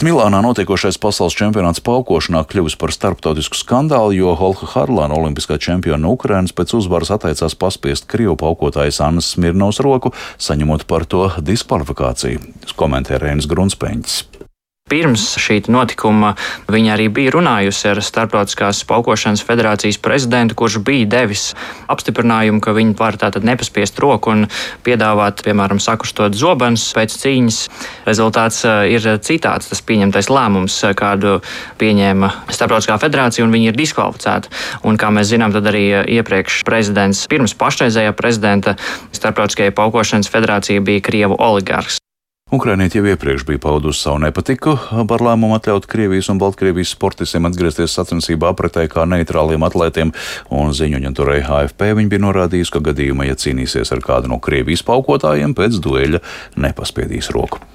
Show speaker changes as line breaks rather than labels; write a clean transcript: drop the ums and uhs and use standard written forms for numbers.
Milānā notiekošais pasaules čempionāts paukošanā kļuvis par starptautisku skandālu, jo Olha Harlāna, olimpiskā čempione no Ukrainas, pēc uzvaras atteicās paspiest krievu paukotājas Annas Smirnovas roku, saņemot par to diskvalifikāciju, komentē Reinis Grunspeņķis.
Pirms šī notikuma viņa arī bija runājusi ar Starptautiskās paukošanas federācijas prezidentu, kurš bija devis apstiprinājumu, ka viņi var tātad nepaspiest roku un piedāvāt, piemēram, sakustot zobenus pēc cīņas. Rezultāts ir citāds, tas pieņemtais lēmums, kādu pieņēma Starptautiskā federācija, un viņi ir diskvalificēti. Un, kā mēs zinām, tad arī iepriekš prezidents, pirms pašreizējā prezidenta Starptautiskajai paukošanas federācija bija krievu oligarhs.
Ukrainieši jau iepriekš bija paudusi savu nepatiku par lēmumu atļaut Krievijas un Baltkrievijas sportistiem atgriezties sacensību apritē kā neitrāliem atlētiem, un ziņu aģentūrai AFP viņi bija norādījusi, ka gadījumā, ja cīnīsies ar kādu no Krievijas paukotājiem, pēc dueļa nepaspiedīs roku.